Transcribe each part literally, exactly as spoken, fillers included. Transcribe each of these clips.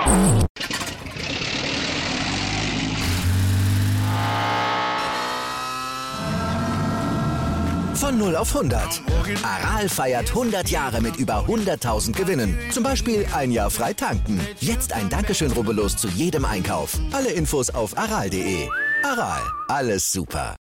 Von null auf hundert. Aral feiert hundert Jahre mit über hunderttausend Gewinnen. Zum Beispiel ein Jahr frei tanken. Jetzt ein Dankeschön, rubbellos zu jedem Einkauf. Alle Infos auf aral punkt de. Aral, alles super.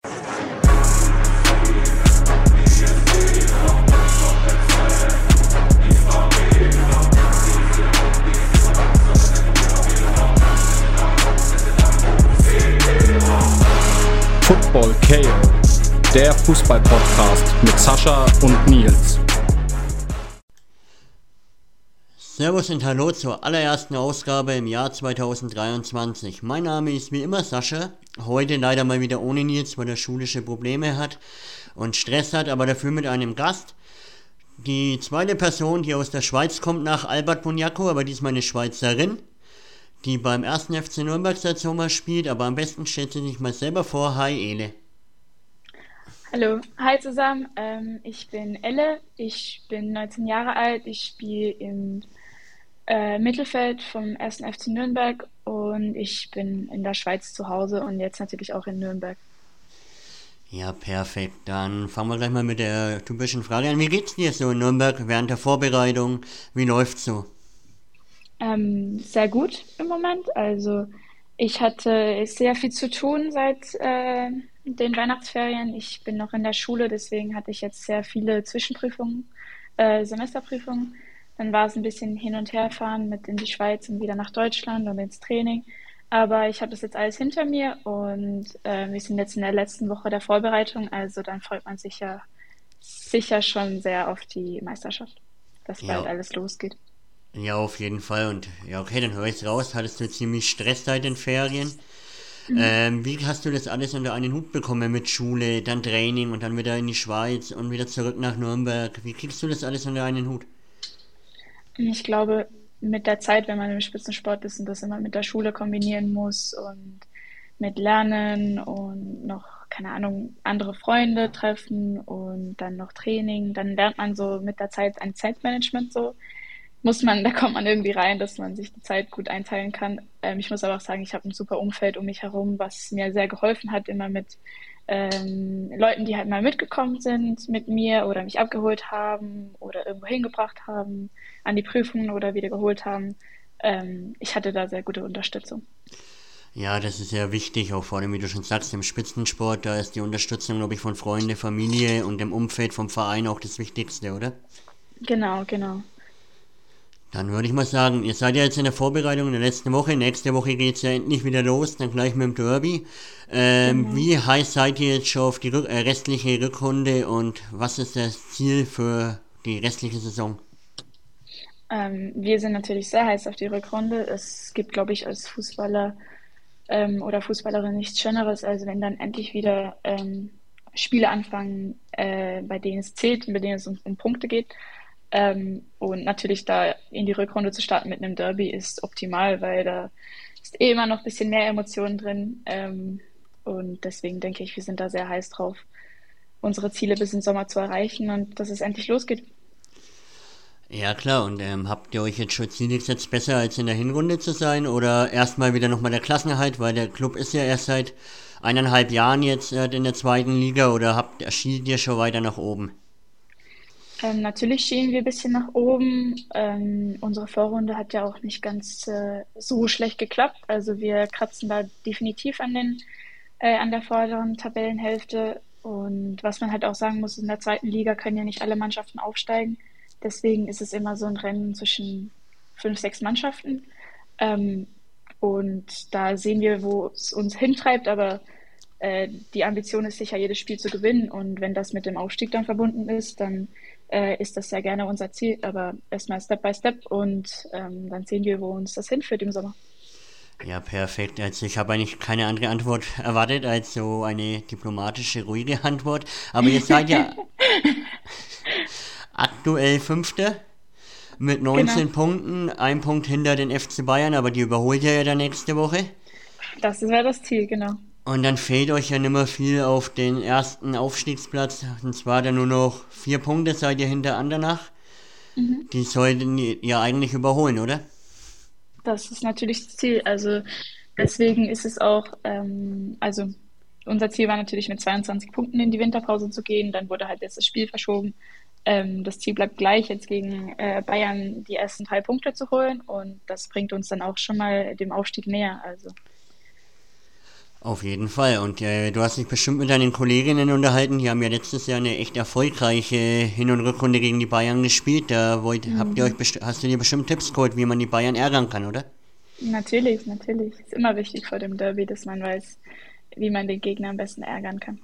Football K O, der Fußball-Podcast mit Sascha und Nils. Servus und Hallo zur allerersten Ausgabe im Jahr zweitausenddreiundzwanzig. Mein Name ist wie immer Sascha, heute leider mal wieder ohne Nils, weil er schulische Probleme hat und Stress hat, aber dafür mit einem Gast. Die zweite Person, die aus der Schweiz kommt, nach Albert Boniaco, aber diesmal eine Schweizerin, die beim ersten F C Nürnberg seit Sommer spielt, aber am besten stellt sie sich mal selber vor. Hi Ele. Hallo, hi zusammen, ähm, ich bin Elle, ich bin neunzehn Jahre alt, ich spiele im äh, Mittelfeld vom ersten F C Nürnberg und ich bin in der Schweiz zu Hause und jetzt natürlich auch in Nürnberg. Ja, perfekt. Dann fangen wir gleich mal mit der typischen Frage an. Wie geht's dir so in Nürnberg während der Vorbereitung? Wie läuft's so? Ähm, sehr gut im Moment, also ich hatte sehr viel zu tun seit äh, den Weihnachtsferien. Ich bin noch in der Schule, deswegen hatte ich jetzt sehr viele Zwischenprüfungen, äh, Semesterprüfungen. Dann war es ein bisschen hin und her fahren mit in die Schweiz und wieder nach Deutschland und ins Training. Aber ich habe das jetzt alles hinter mir und äh, wir sind jetzt in der letzten Woche der Vorbereitung, also dann freut man sich ja sicher schon sehr auf die Meisterschaft, dass bald Ja. alles losgeht. Ja, auf jeden Fall. Und ja, okay, dann höre ich's raus. Hattest du ziemlich Stress seit den Ferien? Ähm, wie hast du das alles unter einen Hut bekommen mit Schule, dann Training und dann wieder in die Schweiz und wieder zurück nach Nürnberg? Wie kriegst du das alles unter einen Hut? Ich glaube, mit der Zeit, wenn man im Spitzensport ist und das immer mit der Schule kombinieren muss und mit Lernen und noch, keine Ahnung, andere Freunde treffen und dann noch Training, dann lernt man so mit der Zeit ein Zeitmanagement so. Muss man, da kommt man irgendwie rein, dass man sich die Zeit gut einteilen kann. Ähm, ich muss aber auch sagen, ich habe ein super Umfeld um mich herum, was mir sehr geholfen hat, immer mit ähm, Leuten, die halt mal mitgekommen sind mit mir oder mich abgeholt haben oder irgendwo hingebracht haben, an die Prüfungen oder wieder geholt haben. Ähm, ich hatte da sehr gute Unterstützung. Ja, das ist ja wichtig, auch vor allem, wie du schon sagst, im Spitzensport, da ist die Unterstützung, glaube ich, von Freunde, Familie und dem Umfeld vom Verein auch das Wichtigste, oder? Genau, genau. Dann würde ich mal sagen, ihr seid ja jetzt in der Vorbereitung in der letzten Woche. Nächste Woche geht's ja endlich wieder los, dann gleich mit dem Derby. Ähm, Genau. Wie heiß seid ihr jetzt schon auf die Rück äh, restliche Rückrunde und was ist das Ziel für die restliche Saison? Ähm, wir sind natürlich sehr heiß auf die Rückrunde. Es gibt, glaube ich, als Fußballer ähm, oder Fußballerin nichts Schöneres, als wenn dann endlich wieder ähm, Spiele anfangen, äh, bei denen es zählt und bei denen es um, um Punkte geht. Ähm, und natürlich da in die Rückrunde zu starten mit einem Derby ist optimal, weil da ist eh immer noch ein bisschen mehr Emotionen drin. Ähm, und deswegen denke ich, wir sind da sehr heiß drauf, unsere Ziele bis im Sommer zu erreichen und dass es endlich losgeht. Ja klar, und ähm, habt ihr euch jetzt schon Ziel gesetzt, besser als in der Hinrunde zu sein oder erstmal wieder nochmal der Klassenerhalt, weil der Club ist ja erst seit eineinhalb Jahren jetzt äh, in der zweiten Liga oder habt schielt ihr schon weiter nach oben? Ähm, natürlich schielen wir ein bisschen nach oben. Ähm, unsere Vorrunde hat ja auch nicht ganz äh, so schlecht geklappt. Also wir kratzen da definitiv an den, äh, an der vorderen Tabellenhälfte. Und was man halt auch sagen muss, in der zweiten Liga können ja nicht alle Mannschaften aufsteigen. Deswegen ist es immer so ein Rennen zwischen fünf, sechs Mannschaften. Ähm, und da sehen wir, wo es uns hintreibt, aber äh, die Ambition ist sicher, jedes Spiel zu gewinnen. Und wenn das mit dem Aufstieg dann verbunden ist, dann äh, ist das sehr gerne unser Ziel. Aber erstmal Step by Step und ähm, dann sehen wir, wo uns das hinführt im Sommer. Ja, perfekt. Also ich habe eigentlich keine andere Antwort erwartet als so eine diplomatische, ruhige Antwort. Aber ihr seid ja aktuell Fünfte mit neunzehn Genau. Punkten, ein Punkt hinter den F C Bayern, aber die überholt ihr ja dann nächste Woche. Das wäre das Ziel, genau. Und dann fehlt euch ja nicht mehr viel auf den ersten Aufstiegsplatz. Und zwar dann nur noch vier Punkte seid ihr hinter Andernach. Mhm. Die sollten ihr eigentlich überholen, oder? Das ist natürlich das Ziel. Also deswegen ist es auch, ähm, also unser Ziel war natürlich mit zweiundzwanzig Punkten in die Winterpause zu gehen. Dann wurde halt jetzt das Spiel verschoben. Ähm, das Ziel bleibt gleich, jetzt gegen äh, Bayern die ersten drei Punkte zu holen. Und das bringt uns dann auch schon mal dem Aufstieg näher. Also Auf jeden Fall. Und äh, du hast dich bestimmt mit deinen Kolleginnen unterhalten. Die haben ja letztes Jahr eine echt erfolgreiche Hin- und Rückrunde gegen die Bayern gespielt. Da wollt, habt ihr euch best- hast du dir bestimmt Tipps geholt, wie man die Bayern ärgern kann, oder? natürlich, natürlich. Ist immer wichtig vor dem Derby, dass man weiß, wie man den Gegner am besten ärgern kann.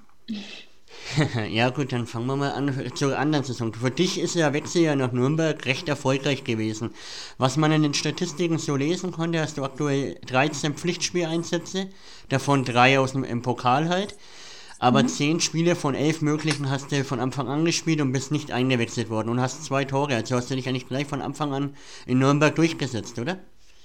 Ja gut, dann fangen wir mal an zur anderen Saison. Für dich ist der Wechsel ja nach Nürnberg recht erfolgreich gewesen. Was man in den Statistiken so lesen konnte, hast du aktuell dreizehn Pflichtspieleinsätze, davon drei aus dem im Pokal halt. Aber zehn Spiele von elf möglichen hast du von Anfang an gespielt und bist nicht eingewechselt worden und hast zwei Tore. Also hast du dich eigentlich gleich von Anfang an in Nürnberg durchgesetzt, oder?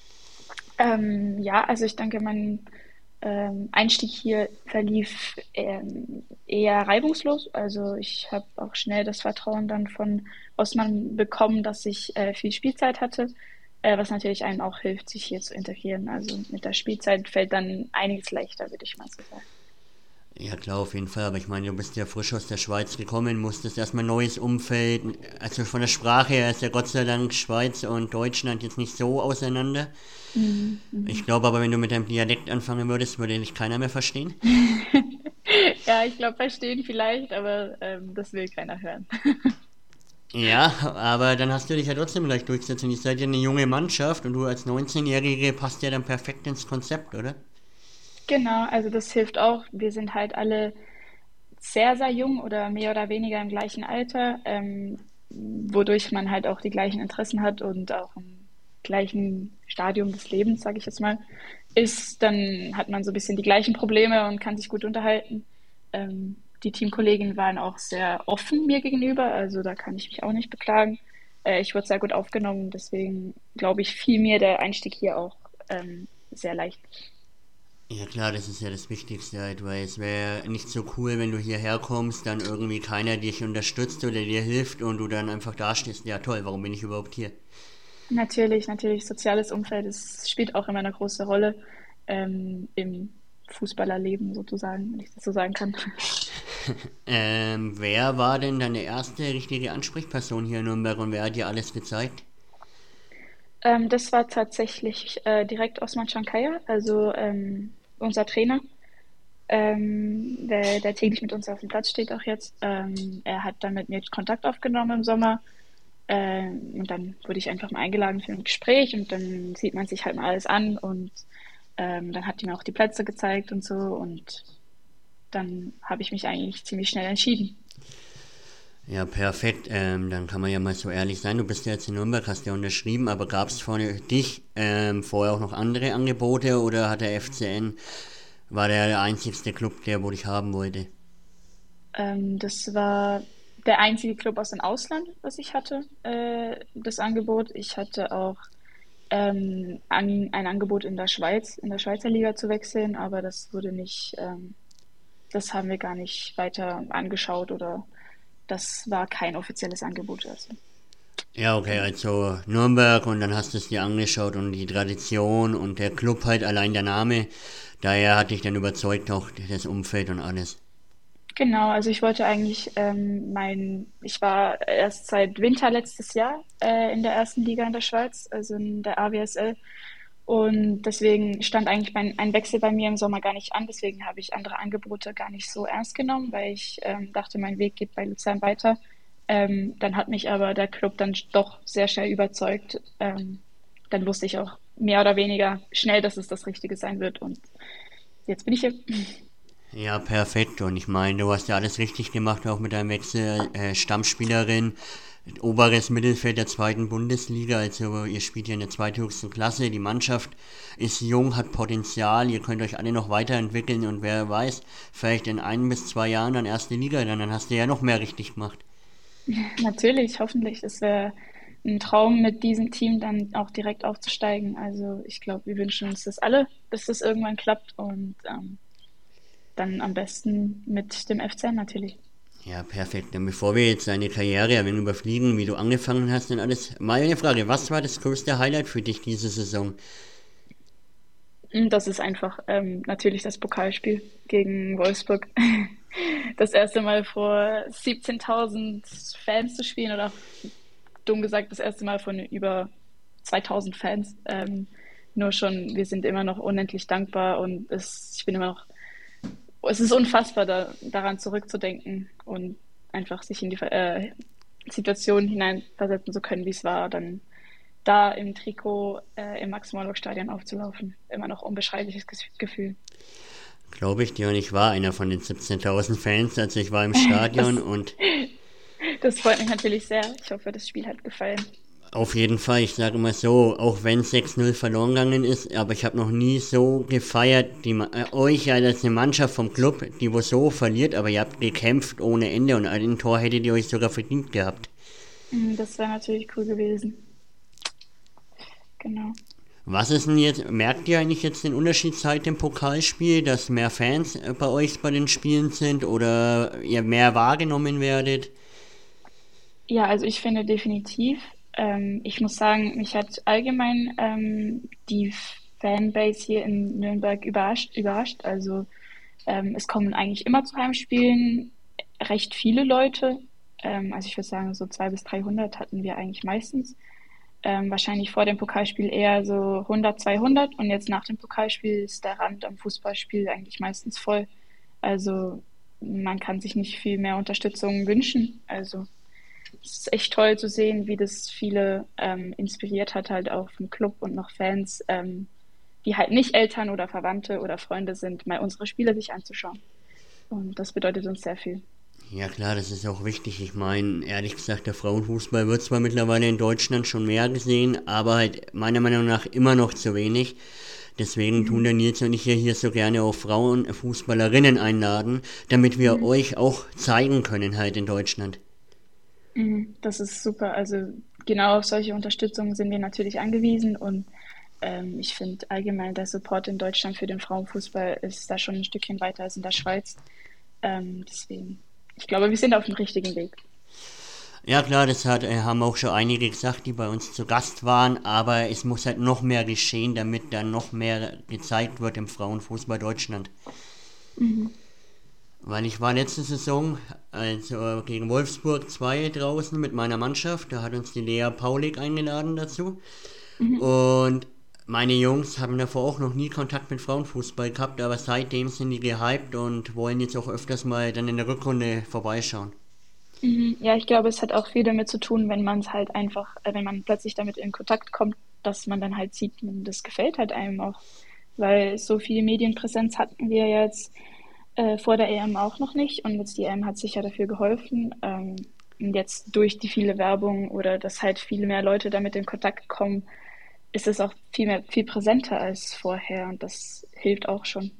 Ähm, ja, also ich denke, mein ähm, Einstieg hier verlief ähm, eher reibungslos. Also ich habe auch schnell das Vertrauen dann von Osman bekommen, dass ich äh, viel Spielzeit hatte, äh, was natürlich einem auch hilft, sich hier zu integrieren. Also mit der Spielzeit fällt dann einiges leichter, würde ich mal so sagen. Ja klar, auf jeden Fall, aber ich meine, du bist ja frisch aus der Schweiz gekommen, musstest erstmal ein neues Umfeld, also von der Sprache her ist ja Gott sei Dank Schweiz und Deutschland jetzt nicht so auseinander. Mhm, mhm. Ich glaube aber, wenn du mit deinem Dialekt anfangen würdest, würde dich keiner mehr verstehen. Ja, ich glaube, verstehen vielleicht, aber ähm, das will keiner hören. Ja, aber dann hast du dich ja trotzdem gleich durchgesetzt und ihr seid ja eine junge Mannschaft und du als neunzehnjährige passt ja dann perfekt ins Konzept, oder? Genau, also das hilft auch. Wir sind halt alle sehr, sehr jung oder mehr oder weniger im gleichen Alter, ähm, wodurch man halt auch die gleichen Interessen hat und auch im gleichen Stadium des Lebens, sage ich jetzt mal, ist, dann hat man so ein bisschen die gleichen Probleme und kann sich gut unterhalten. Ähm, die Teamkolleginnen waren auch sehr offen mir gegenüber, also da kann ich mich auch nicht beklagen. Äh, ich wurde sehr gut aufgenommen, deswegen glaube ich, fiel mir der Einstieg hier auch ähm, sehr leicht. Ja klar, das ist ja das Wichtigste halt, weil es wäre nicht so cool, wenn du hierher kommst, dann irgendwie keiner dich unterstützt oder dir hilft und du dann einfach dastehst. Ja toll, warum bin ich überhaupt hier? Natürlich, natürlich, soziales Umfeld, es spielt auch immer eine große Rolle ähm, im Fußballerleben sozusagen, wenn ich das so sagen kann. Ähm, wer war denn deine erste richtige Ansprechperson hier in Nürnberg und wer hat dir alles gezeigt? Ähm, das war tatsächlich äh, direkt Osman Chankaya, also ähm, unser Trainer, ähm, der, der täglich mit uns auf dem Platz steht auch jetzt. Ähm, er hat dann mit mir Kontakt aufgenommen im Sommer. Ähm, und dann wurde ich einfach mal eingeladen für ein Gespräch und dann sieht man sich halt mal alles an und ähm, dann hat die mir auch die Plätze gezeigt und so und dann habe ich mich eigentlich ziemlich schnell entschieden. Ja, perfekt. Ähm, dann kann man ja mal so ehrlich sein. Du bist ja jetzt in Nürnberg, hast ja unterschrieben, aber gab es für dich ähm, vorher auch noch andere Angebote oder hat der F C N, war der der einzigste Club, der wo dich haben wollte? Ähm, das war der einzige Club aus dem Ausland, was ich hatte, äh, das Angebot. Ich hatte auch ähm, an, ein Angebot in der Schweiz, in der Schweizer Liga zu wechseln, aber das wurde nicht, ähm, das haben wir gar nicht weiter angeschaut oder das war kein offizielles Angebot. Also, Ja, okay, genau. also Nürnberg und dann hast du es dir angeschaut und die Tradition und der Club halt, allein der Name, daher hat dich dann überzeugt auch das Umfeld und alles. Genau, also ich wollte eigentlich ähm, mein, ich war erst seit Winter letztes Jahr äh, in der ersten Liga in der Schweiz, also in der A W S L. Und deswegen stand eigentlich mein, ein Wechsel bei mir im Sommer gar nicht an. Deswegen habe ich andere Angebote gar nicht so ernst genommen, weil ich ähm, dachte, mein Weg geht bei Luzern weiter. Ähm, dann hat mich aber der Club dann doch sehr schnell überzeugt. Ähm, dann wusste ich auch mehr oder weniger schnell, dass es das Richtige sein wird. Und jetzt bin ich hier. Ja, perfekt. Und ich meine, du hast ja alles richtig gemacht, auch mit deinem Wechsel, äh, Stammspielerin, oberes Mittelfeld der zweiten Bundesliga. Also ihr spielt ja in der zweithöchsten Klasse. Die Mannschaft ist jung, hat Potenzial. Ihr könnt euch alle noch weiterentwickeln und wer weiß, vielleicht in ein bis zwei Jahren dann erste Liga, dann, dann hast du ja noch mehr richtig gemacht. Natürlich, hoffentlich. Es wäre ein Traum, mit diesem Team dann auch direkt aufzusteigen. Also ich glaube, wir wünschen uns das alle, dass das irgendwann klappt und ähm, dann am besten mit dem F C natürlich. Ja, perfekt. Und bevor wir jetzt deine Karriere ein wenig überfliegen, wie du angefangen hast und alles, mal eine Frage, was war das größte Highlight für dich diese Saison? Das ist einfach ähm, natürlich das Pokalspiel gegen Wolfsburg. Das erste Mal vor siebzehntausend Fans zu spielen oder dumm gesagt das erste Mal von über zweitausend Fans. Ähm, nur schon, wir sind immer noch unendlich dankbar und es, ich bin immer noch, es ist unfassbar, da, daran zurückzudenken und einfach sich in die äh, Situation hineinversetzen zu können, wie es war, dann da im Trikot äh, im Max-Morlock-Stadion aufzulaufen. Immer noch unbeschreibliches Gefühl. Glaube ich dir, und ich war einer von den siebzehntausend Fans, also ich war im Stadion Das, und das freut mich natürlich sehr. Ich hoffe, das Spiel hat gefallen. auf jeden Fall, ich sage mal so, auch wenn sechs null verloren gegangen ist, aber ich habe noch nie so gefeiert, die, äh, euch ja als eine Mannschaft vom Club, die wo so verliert, aber ihr habt gekämpft ohne Ende und ein Tor hättet ihr euch sogar verdient gehabt. Das wäre natürlich cool gewesen. Genau. Was ist denn jetzt, merkt ihr eigentlich jetzt den Unterschied seit dem Pokalspiel, dass mehr Fans äh, bei euch bei den Spielen sind oder ihr mehr wahrgenommen werdet? Ja, also ich finde definitiv. Ähm, ich muss sagen, mich hat allgemein ähm, die Fanbase hier in Nürnberg überrascht. überrascht. Also ähm, es kommen eigentlich immer zu Heimspielen recht viele Leute. Ähm, also ich würde sagen, so zweihundert bis dreihundert hatten wir eigentlich meistens. Ähm, wahrscheinlich vor dem Pokalspiel eher so hundert, zweihundert und jetzt nach dem Pokalspiel ist der Rand am Fußballspiel eigentlich meistens voll. Also man kann sich nicht viel mehr Unterstützung wünschen. Also es ist echt toll zu sehen, wie das viele ähm, inspiriert hat, halt auch vom Club und noch Fans, ähm, die halt nicht Eltern oder Verwandte oder Freunde sind, mal unsere Spiele sich anzuschauen. Und das bedeutet uns sehr viel. Ja klar, das ist auch wichtig. Ich meine, ehrlich gesagt, der Frauenfußball wird zwar mittlerweile in Deutschland schon mehr gesehen, aber halt meiner Meinung nach immer noch zu wenig. Deswegen tun der Nils und ich hier, hier so gerne auch Frauenfußballerinnen einladen, damit wir Mhm. euch auch zeigen können halt in Deutschland. Mhm, das ist super. Also genau auf solche Unterstützung sind wir natürlich angewiesen und ähm, ich finde allgemein der Support in Deutschland für den Frauenfußball ist da schon ein Stückchen weiter als in der Schweiz. Ähm, deswegen, ich glaube, wir sind auf dem richtigen Weg. Ja klar, das hat, äh, haben auch schon einige gesagt, die bei uns zu Gast waren, aber es muss halt noch mehr geschehen, damit dann noch mehr gezeigt wird im Frauenfußball Deutschland. Mhm. Weil ich war letzte Saison also gegen Wolfsburg zwei draußen mit meiner Mannschaft, da hat uns die Lea Paulik eingeladen dazu. Mhm. Und meine Jungs haben davor auch noch nie Kontakt mit Frauenfußball gehabt, aber seitdem sind die gehypt und wollen jetzt auch öfters mal dann in der Rückrunde vorbeischauen. Mhm. Ja, ich glaube, es hat auch viel damit zu tun, wenn man es halt einfach, äh, wenn man plötzlich damit in Kontakt kommt, dass man dann halt sieht, man- das gefällt halt einem auch. Weil so viel Medienpräsenz hatten wir jetzt äh, vor der E M auch noch nicht und jetzt die E M hat sicher dafür geholfen. Ähm, und jetzt durch die viele Werbung oder dass halt viel mehr Leute damit in Kontakt kommen, ist es auch viel mehr, viel präsenter als vorher und das hilft auch schon.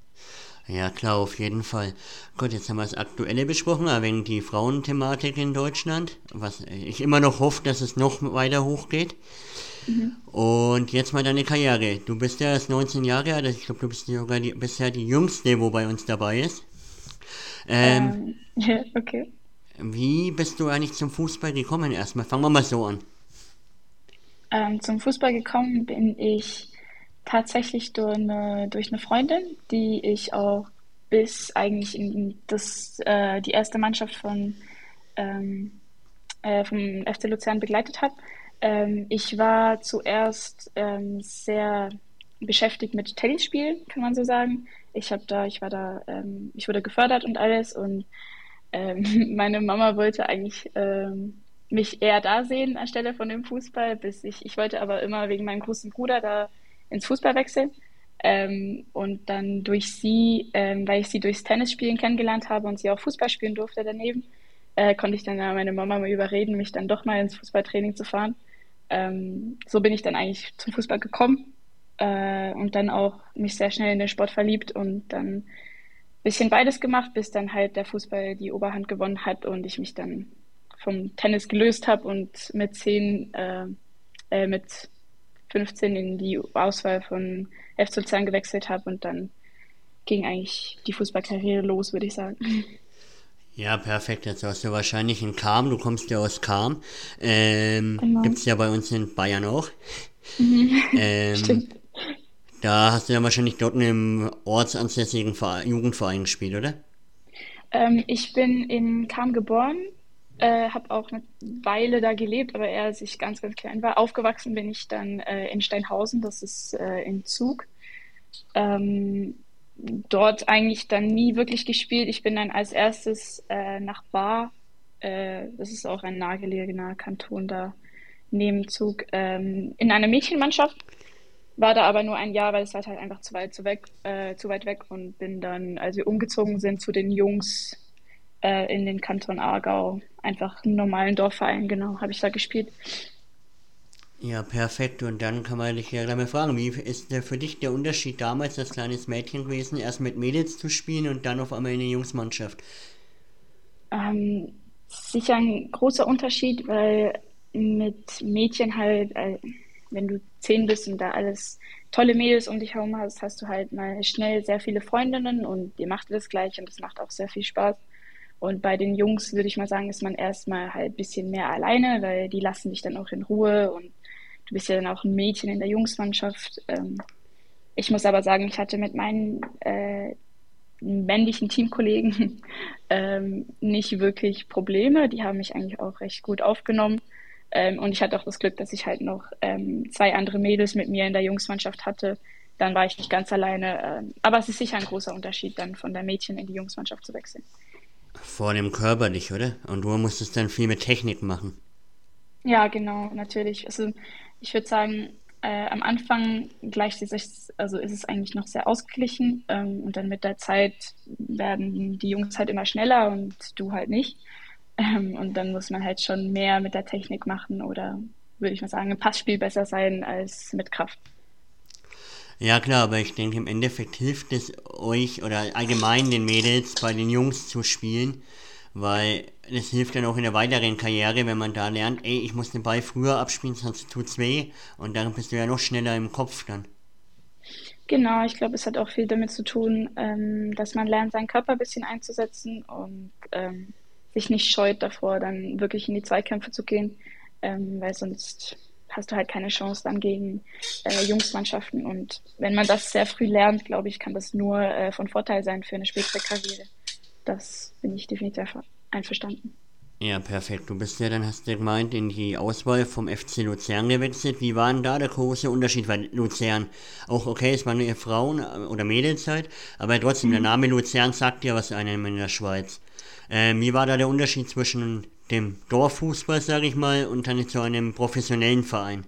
Ja klar, auf jeden Fall. Gut, jetzt haben wir das Aktuelle besprochen, ein wenig die Frauenthematik in Deutschland, was ich immer noch hoffe, dass es noch weiter hochgeht. Mhm. Und jetzt mal deine Karriere. Du bist ja erst neunzehn Jahre alt, also ich glaube, du bist sogar die, bisher die Jüngste, wo bei uns dabei ist. Ähm, Ähm, ja, okay. wie bist du eigentlich zum Fußball gekommen erstmal? Fangen wir mal so an. Ähm, zum Fußball gekommen bin ich tatsächlich durch eine, durch eine Freundin, die ich auch bis eigentlich in das, äh, die erste Mannschaft von, ähm, äh, vom F C Luzern begleitet habe. Ähm, ich war zuerst ähm, sehr beschäftigt mit Tennisspielen, kann man so sagen. Ich habe da, ich war da, ähm, ich wurde gefördert und alles und ähm, meine Mama wollte eigentlich ähm, mich eher da sehen anstelle von dem Fußball, bis ich, ich wollte aber immer wegen meinem großen Bruder da ins Fußball wechseln. Ähm, und dann durch sie, ähm, weil ich sie durchs Tennisspielen kennengelernt habe und sie auch Fußball spielen durfte daneben, äh, konnte ich dann ja meine Mama mal überreden, mich dann doch mal ins Fußballtraining zu fahren. Ähm, so bin ich dann eigentlich zum Fußball gekommen äh, und dann auch mich sehr schnell in den Sport verliebt und dann bisschen beides gemacht, bis dann halt der Fußball die Oberhand gewonnen hat und ich mich dann vom Tennis gelöst habe und mit zehn, äh, äh, mit fünfzehn in die Auswahl von F C Luzern gewechselt habe und dann ging eigentlich die Fußballkarriere los, würde ich sagen. Ja, perfekt. Jetzt hast du wahrscheinlich in Cham, du kommst ja aus Cham. Ähm, Genau. gibt's ja bei uns in Bayern auch. Mhm. Ähm, Stimmt. Da hast du ja wahrscheinlich dort in einem ortsansässigen Verein, Jugendverein gespielt, oder? Ähm, ich bin in Cham geboren, äh, habe auch eine Weile da gelebt, aber eher als ich ganz, ganz klein war. Aufgewachsen bin ich dann äh, in Steinhausen, das ist äh, in Zug. Ähm, Dort eigentlich dann nie wirklich gespielt. Ich bin dann als erstes äh, nach Bar, äh, das ist auch ein nahegelegener Kanton da neben Zug, ähm, in einer Mädchenmannschaft. War da aber nur ein Jahr, weil es war halt einfach zu weit, zu weg, äh, zu weit weg und bin dann, als wir umgezogen sind, zu den Jungs äh, in den Kanton Aargau, einfach einen normalen Dorfverein, genau, habe ich da gespielt. Ja, perfekt. Und dann kann man dich ja gleich mal fragen, wie ist der für dich der Unterschied damals als kleines Mädchen gewesen, erst mit Mädels zu spielen und dann auf einmal in der Jungsmannschaft? Ähm, Sicher ein großer Unterschied, weil mit Mädchen halt, äh, wenn du zehn bist und da alles tolle Mädels um dich herum hast, hast du halt mal schnell sehr viele Freundinnen und ihr macht das gleich und das macht auch sehr viel Spaß. Und bei den Jungs würde ich mal sagen, ist man erstmal halt ein bisschen mehr alleine, weil die lassen dich dann auch in Ruhe und du bist ja dann auch ein Mädchen in der Jungsmannschaft. Ähm, ich muss aber sagen, ich hatte mit meinen äh, männlichen Teamkollegen ähm, nicht wirklich Probleme. Die haben mich eigentlich auch recht gut aufgenommen. Ähm, und ich hatte auch das Glück, dass ich halt noch ähm, zwei andere Mädels mit mir in der Jungsmannschaft hatte. Dann war ich nicht ganz alleine. Ähm, aber es ist sicher ein großer Unterschied, dann von der Mädchen in die Jungsmannschaft zu wechseln. Vor allem körperlich, oder? Und du musstest dann viel mit Technik machen. Ja, genau, natürlich. Also ich würde sagen, äh, am Anfang gleicht es sich, also ist es eigentlich noch sehr ausgeglichen. Ähm, und dann mit der Zeit werden die Jungs halt immer schneller und du halt nicht. Ähm, und dann muss man halt schon mehr mit der Technik machen oder würde ich mal sagen, im Passspiel besser sein als mit Kraft. Ja klar, aber ich denke im Endeffekt hilft es euch oder allgemein den Mädels bei den Jungs zu spielen, weil es hilft dann auch in der weiteren Karriere, wenn man da lernt, ey, ich muss den Ball früher abspielen, sonst tut's weh und dann bist du ja noch schneller im Kopf dann. Genau, ich glaube, es hat auch viel damit zu tun, ähm, dass man lernt, seinen Körper ein bisschen einzusetzen und ähm, sich nicht scheut davor, dann wirklich in die Zweikämpfe zu gehen, ähm, weil sonst hast du halt keine Chance dann gegen äh, Jungsmannschaften. Und wenn man das sehr früh lernt, glaube ich, kann das nur äh, von Vorteil sein für eine spätere Karriere. Das bin ich definitiv einverstanden. Ja, perfekt. Du bist ja dann, hast du gemeint, in die Auswahl vom F C Luzern gewechselt. Wie war denn da der große Unterschied? Weil Luzern, auch okay, es waren nur Frauen äh, oder Mädelzeit, aber trotzdem, der Name Luzern sagt ja was einem in der Schweiz. Ähm, wie war da der Unterschied zwischen dem Dorffußball, sage ich mal, und dann zu einem professionellen Verein?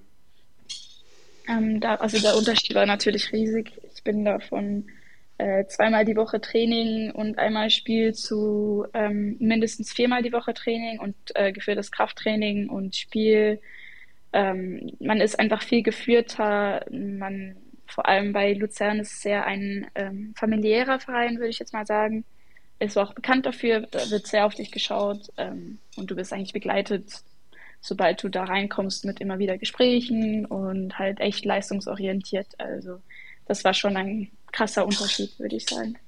Ähm, da, also der Unterschied war natürlich riesig. Ich bin da von äh, zweimal die Woche Training und einmal Spiel zu ähm, mindestens viermal die Woche Training und äh, geführtes Krafttraining und Spiel. Ähm, man ist einfach viel geführter. Man, vor allem bei Luzern ist es sehr ein ähm, familiärer Verein, würde ich jetzt mal sagen. Ist auch bekannt dafür, da wird sehr auf dich geschaut ähm, und du bist eigentlich begleitet, sobald du da reinkommst mit immer wieder Gesprächen und halt echt leistungsorientiert. Also das war schon ein krasser Unterschied, würde ich sagen.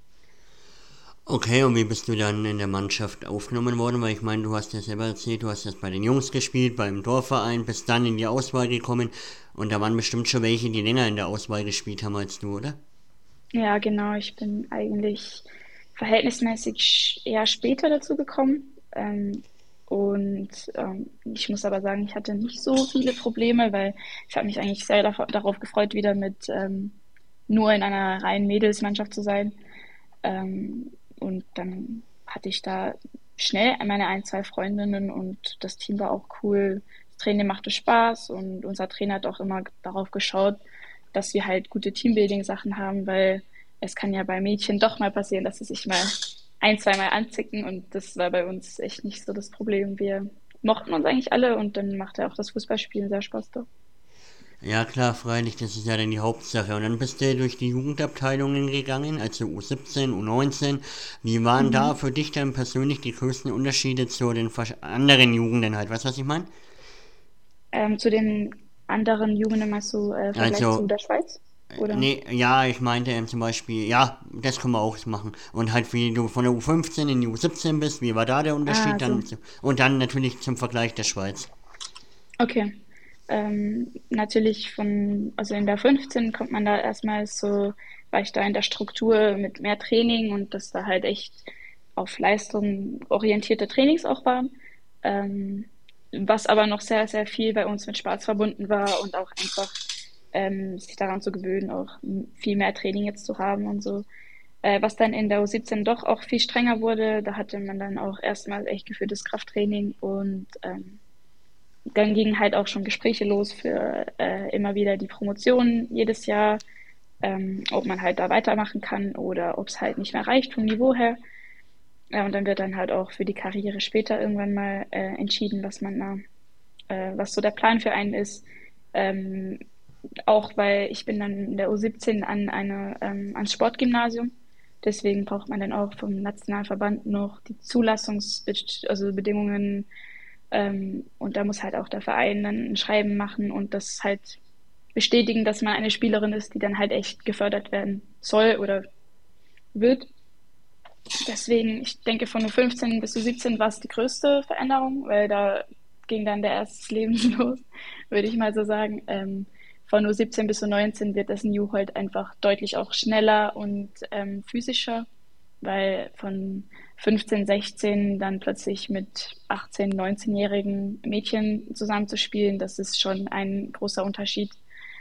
Okay, und wie bist du dann in der Mannschaft aufgenommen worden? Weil ich meine, du hast ja selber erzählt, du hast erst bei den Jungs gespielt, beim Dorfverein, bist dann in die Auswahl gekommen und da waren bestimmt schon welche, die länger in der Auswahl gespielt haben als du, oder? Ja, genau. Ich bin eigentlich verhältnismäßig eher später dazu gekommen. Ähm, und ähm, ich muss aber sagen, ich hatte nicht so viele Probleme, weil ich habe mich eigentlich sehr darauf, darauf gefreut, wieder mit ähm, nur in einer reinen Mädelsmannschaft zu sein. Ähm, und dann hatte ich da schnell meine ein, zwei Freundinnen und das Team war auch cool. Das Training machte Spaß und unser Trainer hat auch immer darauf geschaut, dass wir halt gute Teambuilding-Sachen haben, weil es kann ja bei Mädchen doch mal passieren, dass sie sich mal ein, zweimal anzicken und das war bei uns echt nicht so das Problem. Wir mochten uns eigentlich alle und dann machte auch das Fußballspielen sehr Spaß doch. Ja klar, freilich, das ist ja dann die Hauptsache. Und dann bist du durch die Jugendabteilungen gegangen, also U siebzehn, U neunzehn. Wie waren da Mhm. für dich dann persönlich die größten Unterschiede zu den vers- anderen Jugenden halt? Weißt du, was ich meine? Ähm, zu den anderen Jugenden meinst du äh, Vergleich zu Also, der Schweiz? Oder? Nee, ja, ich meinte ähm, zum Beispiel, ja, das können wir auch machen. Und halt, wie du von der U fünfzehn in die U siebzehn bist, wie war da der Ah, Unterschied so. dann? zu- Und dann natürlich zum Vergleich der Schweiz. Okay. Ähm, natürlich von, also in der fünfzehn kommt man da erstmal so, war ich da in der Struktur mit mehr Training und dass da halt echt auf Leistung orientierte Trainings auch waren. Ähm, was aber noch sehr, sehr viel bei uns mit Spaß verbunden war und auch einfach ähm, sich daran zu gewöhnen, auch viel mehr Training jetzt zu haben und so. Äh, was dann in der U siebzehn doch auch viel strenger wurde, da hatte man dann auch erstmal echt geführtes Krafttraining und ähm, dann gingen halt auch schon Gespräche los für äh, immer wieder die Promotion jedes Jahr, ähm, ob man halt da weitermachen kann oder ob es halt nicht mehr reicht vom Niveau her. Ja, und dann wird dann halt auch für die Karriere später irgendwann mal äh, entschieden, was man da, äh, was so der Plan für einen ist. Ähm, auch weil ich bin dann in der U siebzehn an eine, ähm, ans Sportgymnasium. Deswegen braucht man dann auch vom Nationalverband noch die Zulassungs-, also Bedingungen, ähm, und da muss halt auch der Verein dann ein Schreiben machen und das halt bestätigen, dass man eine Spielerin ist, die dann halt echt gefördert werden soll oder wird. Deswegen, ich denke, von U fünfzehn bis U siebzehn war es die größte Veränderung, weil da ging dann der erste Leben los, würde ich mal so sagen. Ähm, von U siebzehn bis U neunzehn wird das New halt einfach deutlich auch schneller und ähm, physischer, weil von fünfzehn, sechzehn dann plötzlich mit achtzehn, neunzehn-jährigen Mädchen zusammenzuspielen, das ist schon ein großer Unterschied.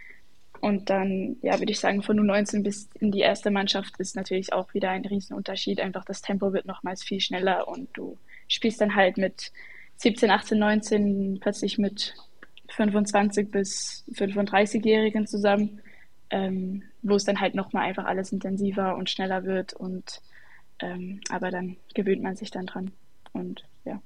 Und dann, ja, würde ich sagen, von U neunzehn bis in die erste Mannschaft ist natürlich auch wieder ein Riesenunterschied. Einfach das Tempo wird nochmals viel schneller und du spielst dann halt mit siebzehn, achtzehn, neunzehn plötzlich mit fünfundzwanzig bis fünfunddreißig-Jährigen zusammen, ähm, wo es dann halt nochmal einfach alles intensiver und schneller wird und ähm, aber dann gewöhnt man sich dann dran und ja.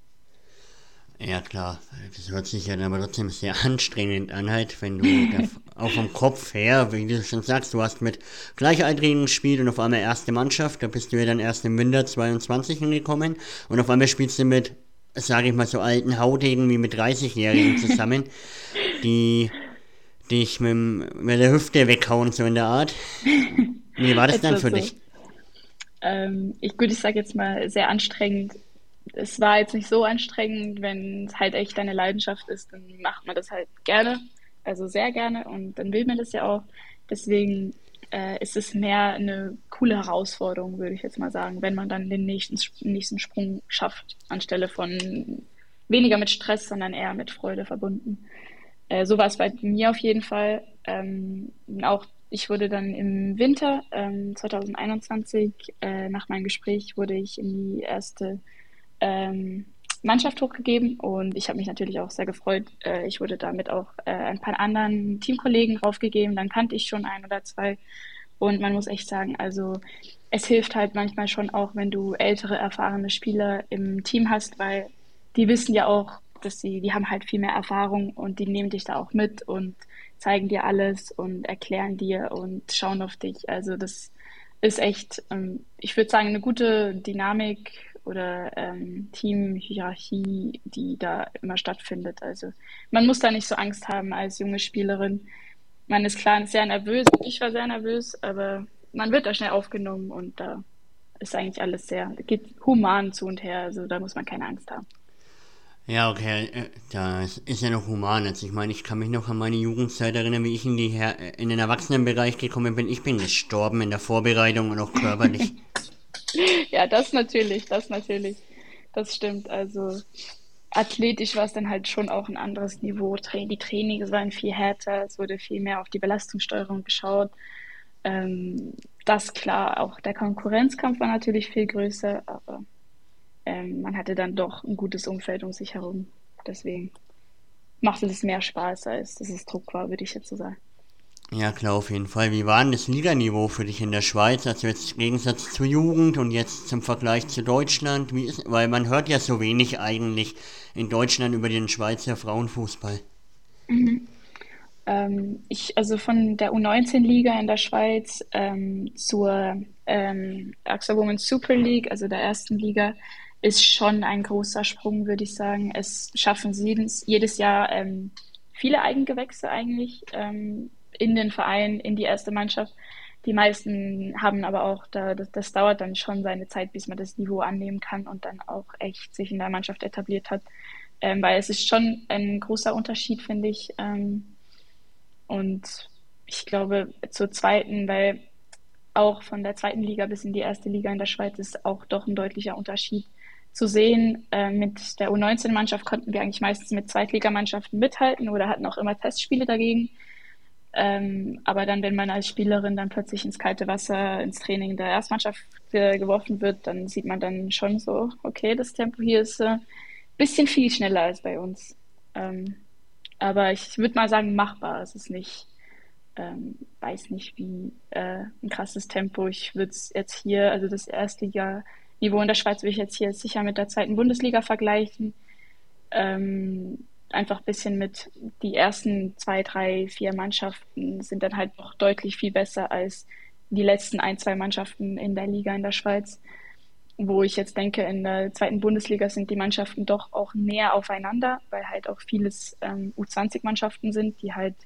Ja, klar, das hört sich ja dann aber trotzdem sehr anstrengend an, halt, wenn du da auch vom Kopf her, wie du schon sagst, du hast mit Gleichaltrigen gespielt und auf einmal erste Mannschaft, da bist du ja dann erst im Winter zweiundzwanzig hingekommen und auf einmal spielst du mit, sage ich mal, so alten Hautigen wie mit dreißig-Jährigen zusammen, die dich mit, dem- mit der Hüfte weghauen, so in der Art. Wie war das dann Etwas für so. dich? Ähm, ich gut, ich sage jetzt mal sehr anstrengend. Es war jetzt nicht so anstrengend, wenn es halt echt deine Leidenschaft ist, dann macht man das halt gerne, also sehr gerne und dann will man das ja auch. Deswegen äh, ist es mehr eine coole Herausforderung, würde ich jetzt mal sagen, wenn man dann den nächsten, nächsten Sprung schafft, anstelle von weniger mit Stress, sondern eher mit Freude verbunden. Äh, so war es bei mir auf jeden Fall. Ähm, auch ich wurde dann im Winter ähm, zwanzig einundzwanzig, äh, nach meinem Gespräch, wurde ich in die erste ähm, Mannschaft hochgegeben und ich habe mich natürlich auch sehr gefreut. Äh, ich wurde damit auch äh, ein paar anderen Teamkollegen raufgegeben, dann kannte ich schon ein oder zwei und man muss echt sagen, also es hilft halt manchmal schon auch, wenn du ältere, erfahrene Spieler im Team hast, weil die wissen ja auch, dass sie, die haben halt viel mehr Erfahrung und die nehmen dich da auch mit und zeigen dir alles und erklären dir und schauen auf dich. Also das ist echt, ähm, ich würde sagen, eine gute Dynamik oder ähm, Teamhierarchie, die da immer stattfindet. Also man muss da nicht so Angst haben als junge Spielerin. Man ist klar sehr nervös. Ich war sehr nervös, aber man wird da schnell aufgenommen und da ist eigentlich alles sehr, geht human zu und her. Also da muss man keine Angst haben. Ja, okay, äh, das ist ja noch human. Also ich meine, ich kann mich noch an meine Jugendzeit erinnern, wie ich in, die Her in den Erwachsenenbereich gekommen bin. Ich bin gestorben in der Vorbereitung und auch körperlich. Ja, das natürlich, das natürlich. Das stimmt. Also athletisch war es dann halt schon auch ein anderes Niveau. Tra- Die Trainings waren viel härter, es wurde viel mehr auf die Belastungssteuerung geschaut. Ähm, das klar, auch der Konkurrenzkampf war natürlich viel größer, aber ähm, man hatte dann doch ein gutes Umfeld um sich herum. Deswegen machte es mehr Spaß, als dass es Druck war, würde ich jetzt so sagen. Ja, klar, auf jeden Fall. Wie war denn das Liganiveau für dich in der Schweiz? Also jetzt im Gegensatz zur Jugend und jetzt zum Vergleich zu Deutschland. Wie ist, weil man hört ja so wenig eigentlich in Deutschland über den Schweizer Frauenfußball. Ähm, ich, also von der U neunzehn-Liga in der Schweiz ähm, zur ähm, AXA Women's Super League, also der ersten Liga, ist schon ein großer Sprung, würde ich sagen. Es schaffen jedes, jedes Jahr ähm, viele Eigengewächse eigentlich ähm, in den Verein, in die erste Mannschaft. Die meisten haben aber auch, da, das, das dauert dann schon seine Zeit, bis man das Niveau annehmen kann und dann auch echt sich in der Mannschaft etabliert hat. Ähm, weil es ist schon ein großer Unterschied, finde ich. Ähm, und ich glaube zur zweiten, weil auch von der zweiten Liga bis in die erste Liga in der Schweiz ist auch doch ein deutlicher Unterschied zu sehen. Äh, mit der U neunzehn-Mannschaft konnten wir eigentlich meistens mit Zweitligamannschaften mithalten oder hatten auch immer Testspiele dagegen. Ähm, aber dann, wenn man als Spielerin dann plötzlich ins kalte Wasser, ins Training der Erstmannschaft äh, geworfen wird, dann sieht man dann schon so, okay, das Tempo hier ist ein äh, bisschen viel schneller als bei uns. Ähm, aber ich würde mal sagen, machbar. Es ist nicht, ähm, weiß nicht, wie äh, ein krasses Tempo. Ich würde es jetzt hier, also das Erstliga-Niveau in der Schweiz würde ich jetzt hier sicher mit der zweiten Bundesliga vergleichen. Ähm, einfach ein bisschen mit die ersten zwei, drei, vier Mannschaften sind dann halt noch deutlich viel besser als die letzten ein, zwei Mannschaften in der Liga in der Schweiz, wo ich jetzt denke, in der zweiten Bundesliga sind die Mannschaften doch auch näher aufeinander, weil halt auch vieles ähm, U zwanzig-Mannschaften sind, die halt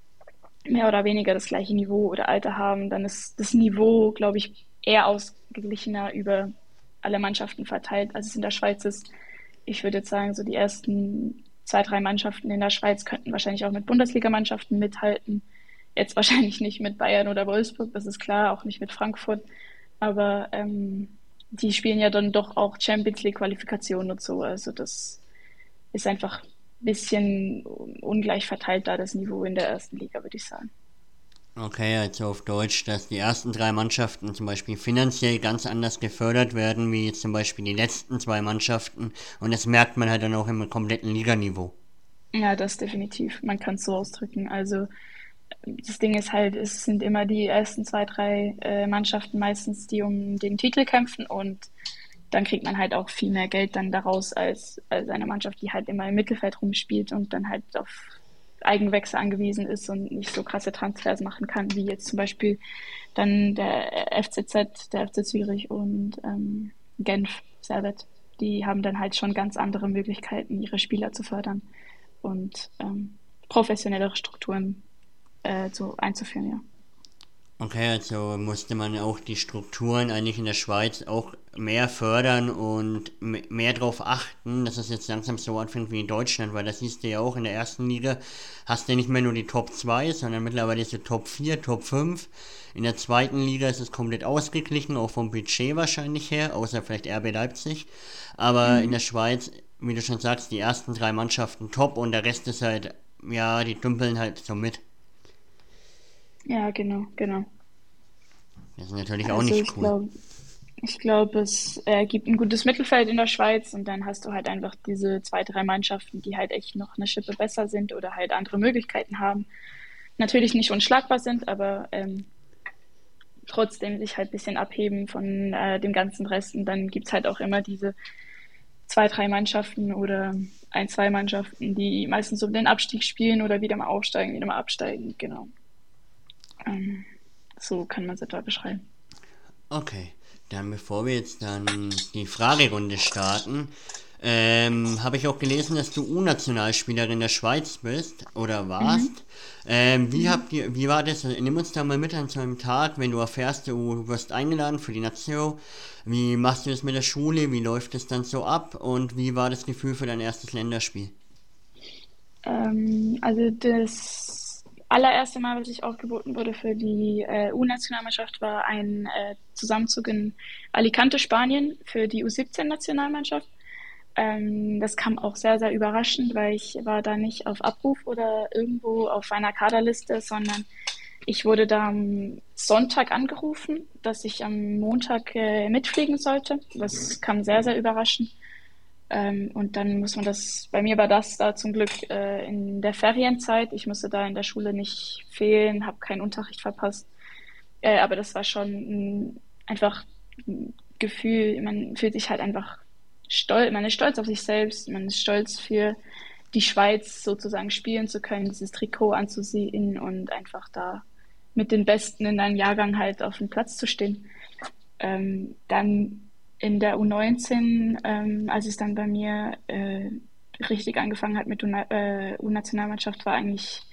mehr oder weniger das gleiche Niveau oder Alter haben. Dann ist das Niveau, glaube ich, eher ausgeglichener über alle Mannschaften verteilt, als es in der Schweiz ist. Ich würde jetzt sagen, so die ersten zwei, drei Mannschaften in der Schweiz könnten wahrscheinlich auch mit Bundesligamannschaften mithalten. Jetzt wahrscheinlich nicht mit Bayern oder Wolfsburg, das ist klar, auch nicht mit Frankfurt. Aber ähm, die spielen ja dann doch auch Champions League-Qualifikationen und so. Also das ist einfach ein bisschen ungleich verteilt da, das Niveau in der ersten Liga, würde ich sagen. Okay, also auf Deutsch, dass die ersten drei Mannschaften zum Beispiel finanziell ganz anders gefördert werden, wie jetzt zum Beispiel die letzten zwei Mannschaften. Und das merkt man halt dann auch im kompletten Liganiveau. Ja, das definitiv. Man kann es so ausdrücken. Also das Ding ist halt, es sind immer die ersten zwei, drei äh, Mannschaften meistens, die um den Titel kämpfen und dann kriegt man halt auch viel mehr Geld dann daraus als, als eine Mannschaft, die halt immer im Mittelfeld rumspielt und dann halt auf Eigenwechsel angewiesen ist und nicht so krasse Transfers machen kann, wie jetzt zum Beispiel dann der F C Z, der F C Zürich und ähm, Genf, Servette. Die haben dann halt schon ganz andere Möglichkeiten, ihre Spieler zu fördern und ähm, professionellere Strukturen äh, so einzuführen, ja. Okay, also musste man auch die Strukturen eigentlich in der Schweiz auch mehr fördern und m- mehr darauf achten, dass es jetzt langsam so anfängt wie in Deutschland, weil das siehst du ja auch in der ersten Liga, hast du nicht mehr nur die Top zwei, sondern mittlerweile ist es Top vier, Top fünf. In der zweiten Liga ist es komplett ausgeglichen, auch vom Budget wahrscheinlich her, außer vielleicht R B Leipzig. Aber mhm. in der Schweiz, wie du schon sagst, die ersten drei Mannschaften top und der Rest ist halt, ja, die dümpeln halt so mit. Ja, genau, genau. Das ist natürlich Also auch nicht ich cool. glaube, ich glaube, es äh, gibt ein gutes Mittelfeld in der Schweiz und dann hast du halt einfach diese zwei, drei Mannschaften, die halt echt noch eine Schippe besser sind oder halt andere Möglichkeiten haben. Natürlich nicht unschlagbar sind, aber ähm, trotzdem sich halt ein bisschen abheben von äh, dem ganzen Rest. Und dann gibt es halt auch immer diese zwei, drei Mannschaften oder ein, zwei Mannschaften, die meistens um den Abstieg spielen oder wieder mal aufsteigen, wieder mal absteigen. Genau. Ähm, so kann man es etwa beschreiben. Okay, dann bevor wir jetzt dann die Fragerunde starten, ähm, habe ich auch gelesen, dass du U-Nationalspielerin der Schweiz bist oder warst. Mhm. Ähm, wie habt ihr, wie war das? Nimm uns da mal mit an so einem Tag, wenn du erfährst, du wirst eingeladen für die Nation. Wie machst du das mit der Schule? Wie läuft es dann so ab? Und wie war das Gefühl für dein erstes Länderspiel? Ähm, also das allererste Mal, was ich aufgeboten wurde für die äh, U-Nationalmannschaft, war ein äh, Zusammenzug in Alicante, Spanien, für die U siebzehn-Nationalmannschaft. Ähm, das kam auch sehr, sehr überraschend, weil ich war da nicht auf Abruf oder irgendwo auf einer Kaderliste, sondern ich wurde da am Sonntag angerufen, dass ich am Montag äh, mitfliegen sollte. Das kam sehr, sehr überraschend. Ähm, und dann muss man das, bei mir war das da zum Glück äh, in der Ferienzeit. Ich musste da in der Schule nicht fehlen, habe keinen Unterricht verpasst. Äh, aber das war schon ein, einfach ein Gefühl, man fühlt sich halt einfach stolz, man ist stolz auf sich selbst, man ist stolz für die Schweiz sozusagen spielen zu können, dieses Trikot anzusehen und einfach da mit den Besten in einem Jahrgang halt auf dem Platz zu stehen. Ähm, dann in der U neunzehn, ähm, als es dann bei mir äh, richtig angefangen hat mit U- äh, U-Nationalmannschaft, war eigentlich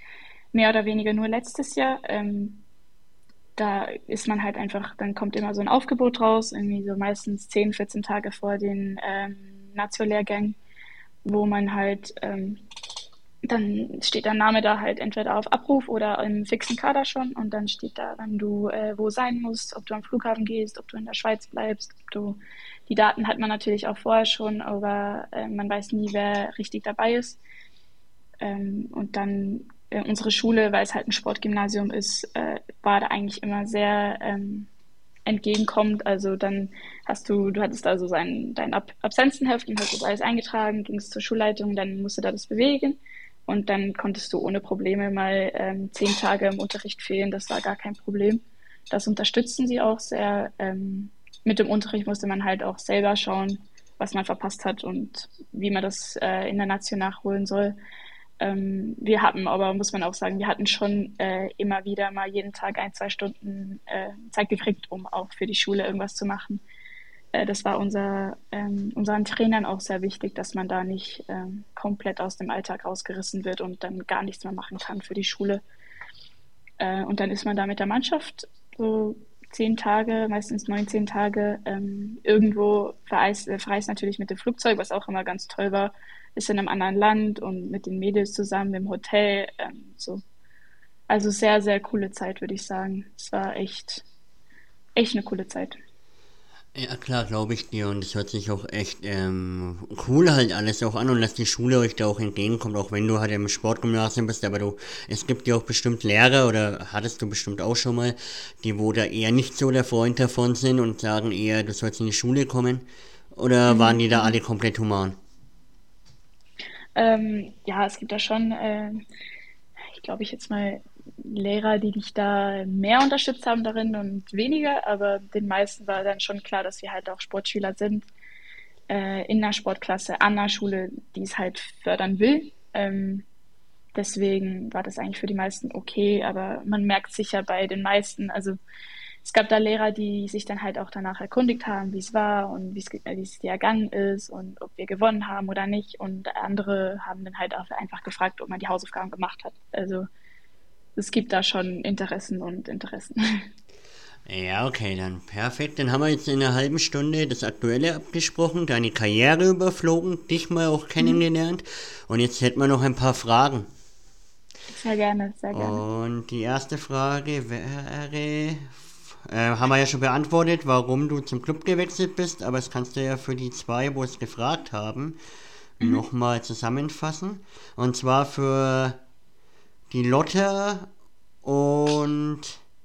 mehr oder weniger nur letztes Jahr. Ähm, da ist man halt einfach, dann kommt immer so ein Aufgebot raus, irgendwie so meistens zehn, vierzehn Tage vor den ähm, Natio-Lehrgängen, wo man halt, ähm, dann steht dein Name da halt entweder auf Abruf oder im fixen Kader schon und dann steht da, wenn du äh, wo sein musst, ob du am Flughafen gehst, ob du in der Schweiz bleibst, ob du, die Daten hat man natürlich auch vorher schon, aber äh, man weiß nie, wer richtig dabei ist. Ähm, und dann äh, unsere Schule, weil es halt ein Sportgymnasium ist, äh, war da eigentlich immer sehr ähm, entgegenkommend. Also dann hast du, du hattest also sein, dein Ab Absenzenheft und hast das alles eingetragen, gingst zur Schulleitung, dann musst du da das bewegen und dann konntest du ohne Probleme mal ähm, zehn Tage im Unterricht fehlen. Das war gar kein Problem. Das unterstützen sie auch sehr. Ähm, mit dem Unterricht musste man halt auch selber schauen, was man verpasst hat und wie man das äh, in der Nation nachholen soll. Ähm, wir hatten aber, muss man auch sagen, wir hatten schon äh, immer wieder mal jeden Tag ein, zwei Stunden äh, Zeit gekriegt, um auch für die Schule irgendwas zu machen. Äh, das war unser, ähm, unseren Trainern auch sehr wichtig, dass man da nicht ähm, komplett aus dem Alltag rausgerissen wird und dann gar nichts mehr machen kann für die Schule. Äh, und dann ist man da mit der Mannschaft so zehn Tage, meistens neunzehn Tage, ähm, irgendwo verreist, äh, verreist natürlich mit dem Flugzeug, was auch immer ganz toll war, ist in einem anderen Land und mit den Mädels zusammen im Hotel. Ähm, so. Also sehr, sehr coole Zeit, würde ich sagen. Es war echt, echt eine coole Zeit. Ja, klar, glaube ich dir. Und es hört sich auch echt ähm, cool halt alles auch an und dass die Schule euch da auch entgegenkommt, auch wenn du halt im Sportgymnasium bist. Aber du, es gibt ja auch bestimmt Lehrer oder hattest du bestimmt auch schon mal, die wo da eher nicht so der Freund davon sind und sagen eher, du sollst in die Schule kommen. Oder waren Mhm. die da alle komplett human? Ähm, ja, es gibt da schon, äh, ich glaube ich jetzt mal Lehrer, die dich da mehr unterstützt haben darin und weniger, aber den meisten war dann schon klar, dass wir halt auch Sportschüler sind, äh, in einer Sportklasse, an einer Schule, die es halt fördern will. Ähm, deswegen war das eigentlich für die meisten okay, aber man merkt sicher bei den meisten, also es gab da Lehrer, die sich dann halt auch danach erkundigt haben, wie es war und wie es, ge- wie es dir ergangen ist und ob wir gewonnen haben oder nicht. Und andere haben dann halt auch einfach gefragt, ob man die Hausaufgaben gemacht hat. Also es gibt da schon Interessen und Interessen. Ja, okay, dann perfekt. Dann haben wir jetzt in einer halben Stunde das Aktuelle abgesprochen, deine Karriere überflogen, dich mal auch Mhm. kennengelernt. Und jetzt hätten wir noch ein paar Fragen. Sehr gerne, sehr gerne. Und die erste Frage wäre, äh, haben wir ja schon beantwortet, warum du zum Club gewechselt bist, aber das kannst du ja für die zwei, wo es gefragt haben, Mhm. nochmal zusammenfassen. Und zwar für die Lotte und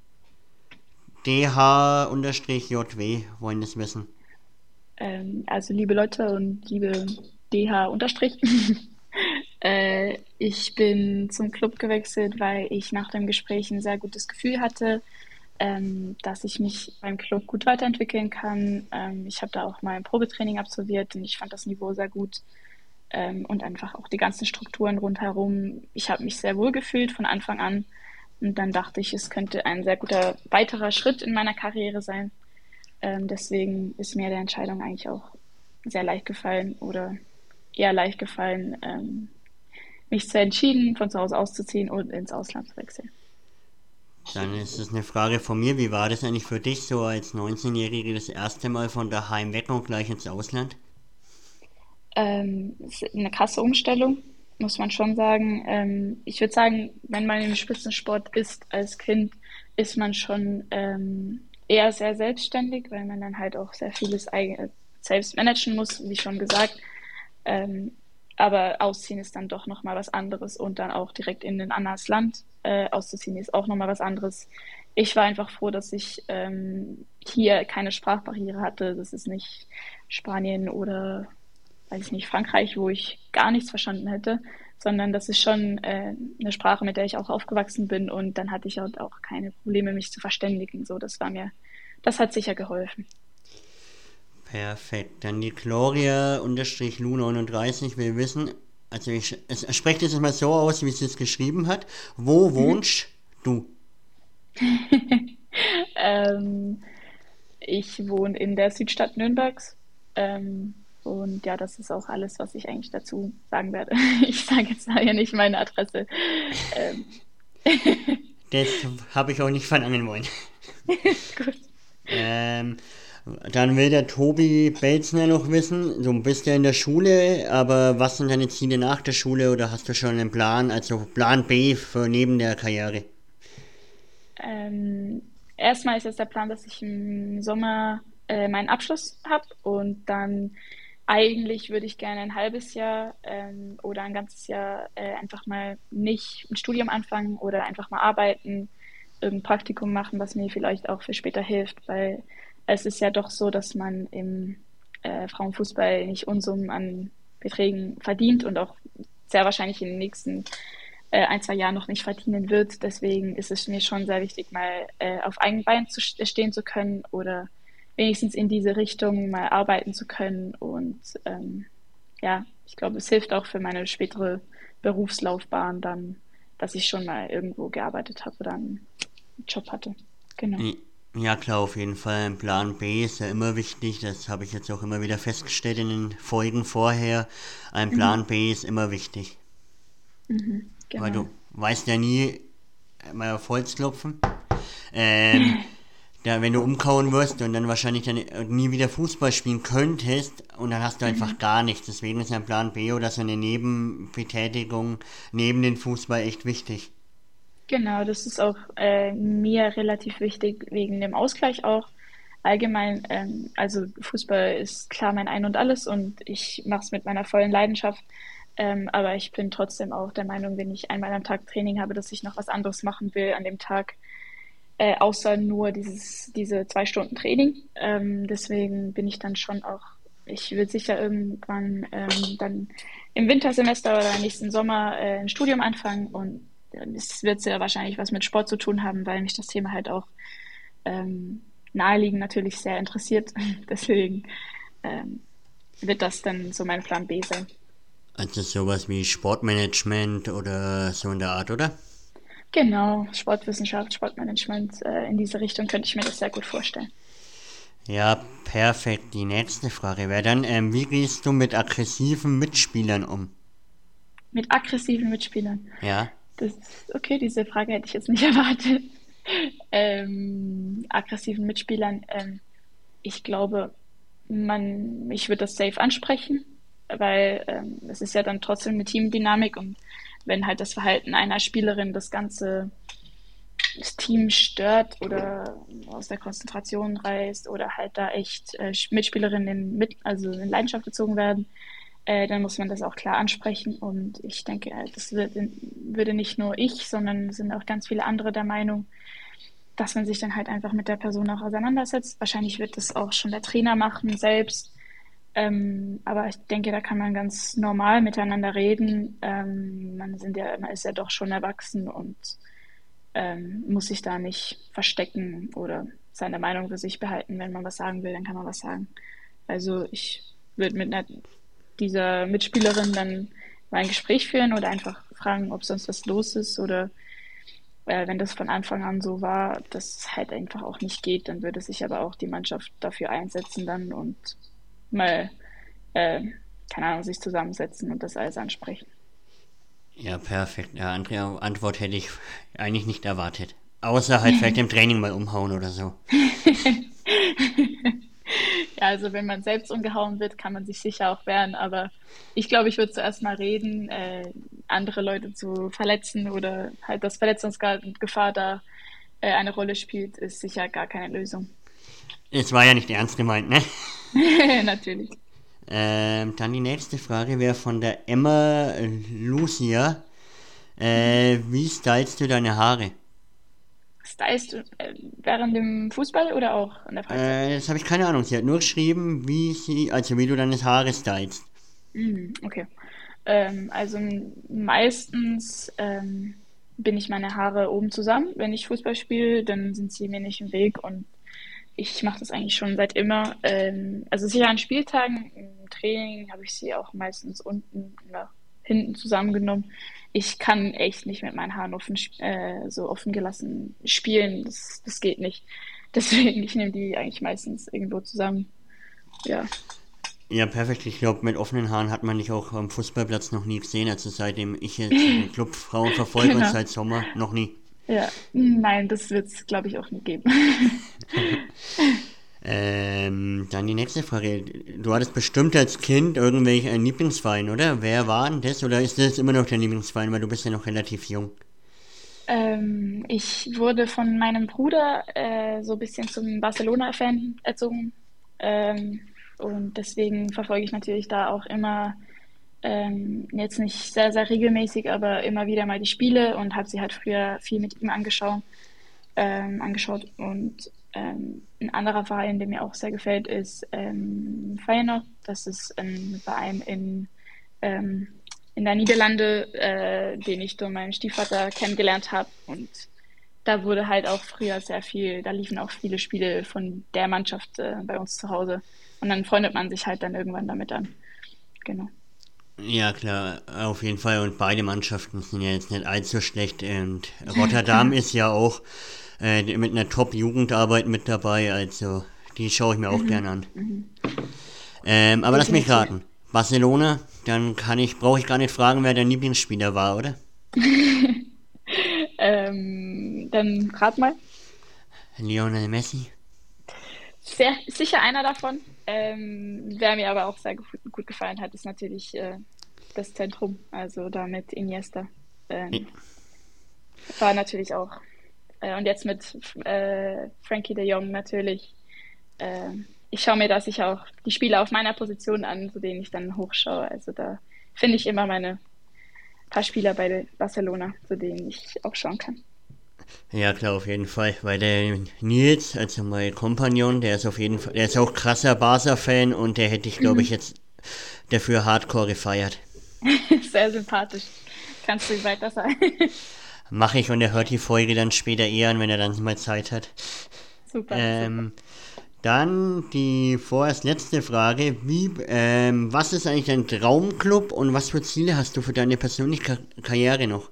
D H-J W wollen das wissen. Ähm, also liebe Leute und liebe D H Unterstrich. äh, ich bin zum Club gewechselt, weil ich nach dem Gespräch ein sehr gutes Gefühl hatte, ähm, dass ich mich beim Club gut weiterentwickeln kann. Ähm, ich habe da auch mal ein Probetraining absolviert und ich fand das Niveau sehr gut. Ähm, und einfach auch die ganzen Strukturen rundherum. Ich habe mich sehr wohl gefühlt von Anfang an. Und dann dachte ich, es könnte ein sehr guter weiterer Schritt in meiner Karriere sein. Ähm, deswegen ist mir der Entscheidung eigentlich auch sehr leicht gefallen oder eher leicht gefallen, ähm, mich zu entschieden, von zu Hause auszuziehen und ins Ausland zu wechseln. Dann ist es eine Frage von mir, wie war das eigentlich für dich so als neunzehnjährige das erste Mal von daheim weg und gleich ins Ausland? Ähm, es ist eine krasse Umstellung, muss man schon sagen. Ähm, ich würde sagen, wenn man im Spitzensport ist als Kind, ist man schon ähm, eher sehr selbstständig, weil man dann halt auch sehr vieles eigen- selbst managen muss, wie schon gesagt. Ähm, aber ausziehen ist dann doch nochmal was anderes und dann auch direkt in ein anderes Land äh, auszuziehen ist auch nochmal was anderes. Ich war einfach froh, dass ich ähm, hier keine Sprachbarriere hatte. Das ist nicht Spanien oder, weiß ich nicht, Frankreich, wo ich gar nichts verstanden hätte, sondern das ist schon äh, eine Sprache, mit der ich auch aufgewachsen bin und dann hatte ich halt auch keine Probleme, mich zu verständigen. So, das war mir, das hat sicher geholfen. Perfekt. Dann die Gloria-Lu neununddreißig will wissen, also ich, es es spricht es mal so aus, wie sie es geschrieben hat. Wo Mhm. wohnst du? Ähm, Ich wohne in der Südstadt Nürnbergs. Ähm, und ja, das ist auch alles, was ich eigentlich dazu sagen werde. Ich sage jetzt ja nicht meine Adresse. Ähm, Das habe ich auch nicht verlangen wollen. Gut. Ähm, dann will der Tobi Belzner noch wissen, du bist ja in der Schule, aber was sind deine Ziele nach der Schule oder hast du schon einen Plan, also Plan B für neben der Karriere? Ähm, erstmal ist jetzt der Plan, dass ich im Sommer äh, meinen Abschluss habe und dann eigentlich würde ich gerne ein halbes Jahr ähm, oder ein ganzes Jahr äh, einfach mal nicht ein Studium anfangen oder einfach mal arbeiten, irgendein Praktikum machen, was mir vielleicht auch für später hilft, weil es ist ja doch so, dass man im äh, Frauenfußball nicht Unsummen an Beträgen verdient und auch sehr wahrscheinlich in den nächsten äh, ein, zwei Jahren noch nicht verdienen wird. Deswegen ist es mir schon sehr wichtig, mal äh, auf eigenen Beinen zu stehen zu können oder wenigstens in diese Richtung mal arbeiten zu können. Und ähm, ja, ich glaube, es hilft auch für meine spätere Berufslaufbahn dann, dass ich schon mal irgendwo gearbeitet habe oder einen Job hatte. Genau. Ja klar, auf jeden Fall. Ein Plan B ist ja immer wichtig. Das habe ich jetzt auch immer wieder festgestellt in den Folgen vorher. Ein Plan B ist immer wichtig. Mhm, genau. Weil du weißt ja nie, mal auf Holz klopfen, ähm, da, wenn du umkauen wirst und dann wahrscheinlich dann nie wieder Fußball spielen könntest und dann hast du einfach gar nichts. Deswegen ist ein Plan B oder so eine Nebenbetätigung neben dem Fußball echt wichtig. Genau, das ist auch äh, mir relativ wichtig, wegen dem Ausgleich auch. Allgemein, ähm, also Fußball ist klar mein Ein und Alles und ich mache es mit meiner vollen Leidenschaft. Ähm, aber ich bin trotzdem auch der Meinung, wenn ich einmal am Tag Training habe, dass ich noch was anderes machen will an dem Tag, äh, außer nur dieses, diese zwei Stunden Training. Ähm, deswegen bin ich dann schon auch, ich will sicher irgendwann ähm, dann im Wintersemester oder nächsten Sommer äh, ein Studium anfangen und es wird sehr wahrscheinlich was mit Sport zu tun haben, weil mich das Thema halt auch ähm, naheliegend natürlich sehr interessiert. Deswegen ähm, wird das dann so mein Plan B sein. Also sowas wie Sportmanagement oder so in der Art, oder? Genau, Sportwissenschaft, Sportmanagement, äh, in diese Richtung könnte ich mir das sehr gut vorstellen. Ja, perfekt. Die nächste Frage wäre dann, ähm, wie gehst du mit aggressiven Mitspielern um? Mit aggressiven Mitspielern. Ja, Das, okay, diese Frage hätte ich jetzt nicht erwartet. Ähm, aggressiven Mitspielern, ähm, ich glaube, man, ich würde das safe ansprechen, weil ähm, es ist ja dann trotzdem eine Teamdynamik und wenn halt das Verhalten einer Spielerin das ganze das Team stört oder aus der Konzentration reißt oder halt da echt äh, Mitspielerinnen in, mit, also in Leidenschaft gezogen werden, äh, dann muss man das auch klar ansprechen. Und ich denke, äh, das wird, würde nicht nur ich, sondern sind auch ganz viele andere der Meinung, dass man sich dann halt einfach mit der Person auch auseinandersetzt. Wahrscheinlich wird das auch schon der Trainer machen selbst. Ähm, aber ich denke, da kann man ganz normal miteinander reden. Ähm, man sind ja, man ist ja doch schon erwachsen und ähm, muss sich da nicht verstecken oder seine Meinung für sich behalten. Wenn man was sagen will, dann kann man was sagen. Also ich würde mit einer, dieser Mitspielerin dann mal ein Gespräch führen oder einfach fragen, ob sonst was los ist oder äh, wenn das von Anfang an so war, dass es halt einfach auch nicht geht, dann würde sich aber auch die Mannschaft dafür einsetzen dann und mal, äh, keine Ahnung, sich zusammensetzen und das alles ansprechen. ja, perfekt. Ja, andere Antwort hätte ich eigentlich nicht erwartet. Außer halt vielleicht im Training mal umhauen oder so. Ja, also wenn man selbst umgehauen wird, kann man sich sicher auch wehren, aber ich glaube, ich würde zuerst mal reden, äh, andere Leute zu verletzen oder halt, dass Verletzungsgefahr da äh, eine Rolle spielt, ist sicher gar keine Lösung. Es war ja nicht ernst gemeint, ne? Natürlich. Ähm, dann die nächste Frage wäre von der Emma Lucia. Äh, wie stylst du deine Haare? Stylst du äh, während dem Fußball oder auch in der Freizeit? Äh, das habe ich keine Ahnung. Sie hat nur geschrieben, wie sie, also wie du deine Haare stylst. Mhm, okay. Ähm, also m- meistens ähm, bin ich meine Haare oben zusammen. Wenn ich Fußball spiele, dann sind sie mir nicht im Weg und ich mache das eigentlich schon seit immer. Ähm, also sicher an Spieltagen, im Training habe ich sie auch meistens unten oder hinten zusammengenommen. Ich kann echt nicht mit meinen Haaren offen, sp- äh, so offen gelassen spielen. Das, das geht nicht. Deswegen, ich nehme die eigentlich meistens irgendwo zusammen. Ja. Ja, perfekt. Ich glaube, mit offenen Haaren hat man dich auch am Fußballplatz noch nie gesehen, also seitdem ich jetzt den Club Frauen verfolge genau. Und seit Sommer noch nie. Ja, nein, das wird es, glaube ich, auch nie geben. ähm, dann die nächste Frage. Du hattest bestimmt als Kind irgendwelche einen Lieblingsverein, oder? Wer war denn das? Oder ist das immer noch dein Lieblingsverein, weil du bist ja noch relativ jung? Ähm, ich wurde von meinem Bruder äh, so ein bisschen zum Barcelona-Fan erzogen. Ähm, und deswegen verfolge ich natürlich da auch immer, ähm, jetzt nicht sehr, sehr regelmäßig, aber immer wieder mal die Spiele und habe sie halt früher viel mit ihm angeschaut. Ähm, angeschaut. Und ähm, ein anderer Verein, der mir auch sehr gefällt, ist ähm, Feyenoord. Das ist ein Verein in, ähm, in der Niederlande, äh, den ich durch meinen Stiefvater kennengelernt habe. Und da wurde halt auch früher sehr viel, da liefen auch viele Spiele von der Mannschaft äh, bei uns zu Hause. Und dann freundet man sich halt dann irgendwann damit an. Genau. Ja, klar, auf jeden Fall. Und beide Mannschaften sind ja jetzt nicht allzu schlecht. Und Rotterdam ist ja auch äh, mit einer Top-Jugendarbeit mit dabei. Also, die schaue ich mir auch mhm. gerne an. Mhm. Ähm, aber lass mich raten. Barcelona, dann kann ich, brauche ich gar nicht fragen, wer dein Lieblingsspieler war, oder? ähm, dann rat mal. Lionel Messi. Sehr, sicher einer davon. Ähm, wer mir aber auch sehr gut, gut gefallen hat, ist natürlich äh, das Zentrum, also da mit Iniesta. Ähm, ja. War natürlich auch. Äh, und jetzt mit äh, Frankie de Jong natürlich. Äh, ich schaue mir da sicher auch die Spiele auf meiner Position an, zu denen ich dann hochschaue. Also da finde ich immer meine paar Spieler bei Barcelona, zu denen ich auch schauen kann. Ja, klar, auf jeden Fall, weil der Nils, also mein Kompagnon, der ist auf jeden Fall, der ist auch krasser Barca-Fan und der hätte ich, glaube ich, jetzt dafür hardcore gefeiert. Sehr sympathisch. Kannst du weiter sagen? Mache ich und er hört die Folge dann später eher an, wenn er dann mal Zeit hat. Super. Ähm, super. Dann die vorerst letzte Frage. Wie, ähm, was ist eigentlich dein Traumclub und was für Ziele hast du für deine persönliche Kar- Karriere noch?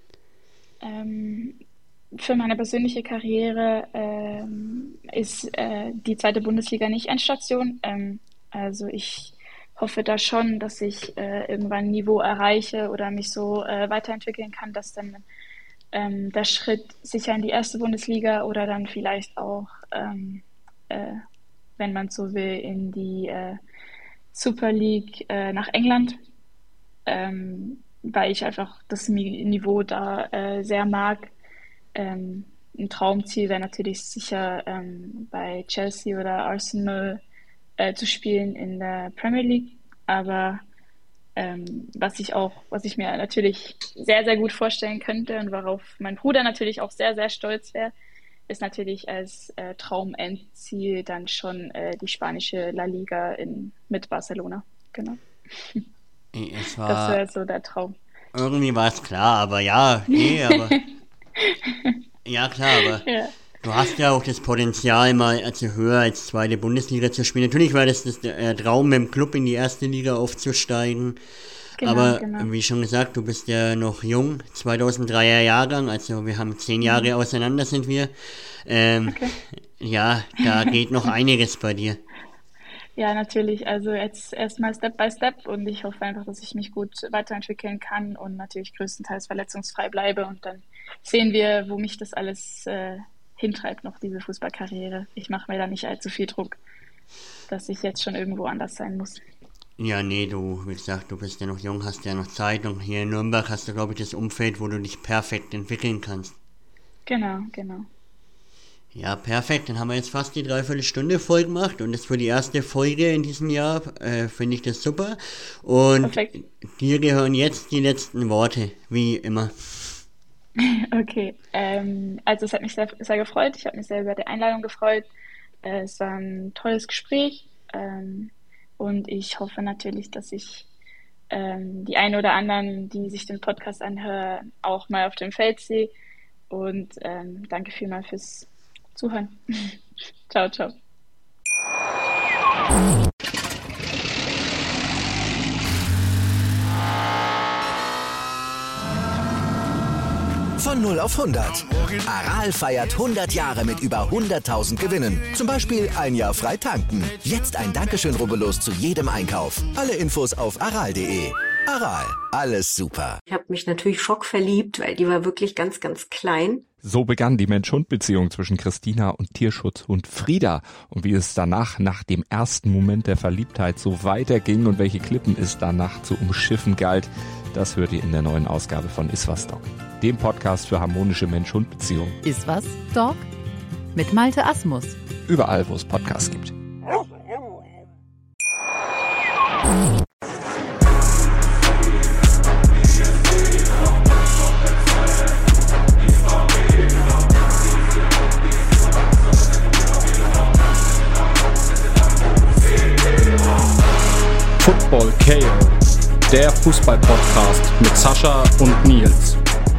Ähm... Für meine persönliche Karriere ähm, ist äh, die zweite Bundesliga nicht Endstation. Ähm, also ich hoffe da schon, dass ich äh, irgendwann ein Niveau erreiche oder mich so äh, weiterentwickeln kann, dass dann ähm, der Schritt sicher in die erste Bundesliga oder dann vielleicht auch, ähm, äh, wenn man so will, in die äh, Super League äh, nach England, ähm, weil ich einfach das Niveau da äh, sehr mag. Ähm, ein Traumziel wäre natürlich sicher ähm, bei Chelsea oder Arsenal äh, zu spielen in der Premier League, aber ähm, was ich auch, was ich mir natürlich sehr, sehr gut vorstellen könnte und worauf mein Bruder natürlich auch sehr, sehr stolz wäre, ist natürlich als äh, Traumendziel dann schon äh, die spanische La Liga in, mit Barcelona. Genau. Es war das wäre so der Traum. Irgendwie war es klar, aber ja, nee, aber ja, klar, aber ja. Du hast ja auch das Potenzial, mal also höher als zweite Bundesliga zu spielen. Natürlich war das, das der Traum, mit dem Club in die erste Liga aufzusteigen. Genau, aber genau. Wie schon gesagt, du bist ja noch jung, zweitausenddreier Jahrgang, also wir haben zehn Jahre mhm. auseinander sind wir. Ähm, okay. Ja, da geht noch einiges bei dir. Ja, natürlich. Also jetzt erstmal Step by Step und ich hoffe einfach, dass ich mich gut weiterentwickeln kann und natürlich größtenteils verletzungsfrei bleibe und dann sehen wir, wo mich das alles äh, hintreibt, noch diese Fußballkarriere. Ich mache mir da nicht allzu viel Druck, dass ich jetzt schon irgendwo anders sein muss. Ja, nee, du, wie gesagt, du bist ja noch jung, hast ja noch Zeit und hier in Nürnberg hast du, glaube ich, das Umfeld, wo du dich perfekt entwickeln kannst. Genau, genau. Ja, perfekt. Dann haben wir jetzt fast die Dreiviertelstunde voll gemacht und das für die erste Folge in diesem Jahr äh, finde ich das super. Und perfekt. Dir gehören jetzt die letzten Worte, wie immer. Okay, ähm, also es hat mich sehr, sehr gefreut. Ich habe mich sehr über die Einladung gefreut. Äh, es war ein tolles Gespräch ähm, und ich hoffe natürlich, dass ich ähm, die einen oder anderen, die sich den Podcast anhören, auch mal auf dem Feld sehe. Und ähm, danke vielmals fürs Zuhören. Ciao, ciao. Von null auf hundert. Aral feiert hundert Jahre mit über hunderttausend Gewinnen. Zum Beispiel ein Jahr frei tanken. Jetzt ein Dankeschön, rubbellos zu jedem Einkauf. Alle Infos auf aral punkt de. Aral, alles super. Ich habe mich natürlich schockverliebt, weil die war wirklich ganz, ganz klein. So begann die Mensch-Hund-Beziehung zwischen Christina und Tierschutzhund Frieda. Und wie es danach, nach dem ersten Moment der Verliebtheit, so weiterging und welche Klippen es danach zu umschiffen galt, das hört ihr in der neuen Ausgabe von Iswas Dog, dem Podcast für harmonische Mensch-Hund-Beziehungen. Iswas Dog mit Malte Asmus. Überall, wo es Podcasts gibt. Football K O, der Fußball-Podcast mit Sascha und Nils.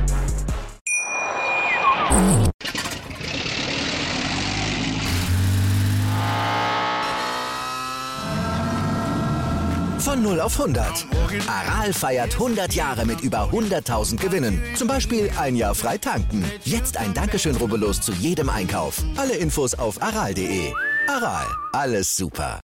Von null auf hundert. Aral feiert hundert Jahre mit über hunderttausend Gewinnen. Zum Beispiel ein Jahr frei tanken. Jetzt ein Dankeschön, rubbellos zu jedem Einkauf. Alle Infos auf aral punkt de. Aral, alles super.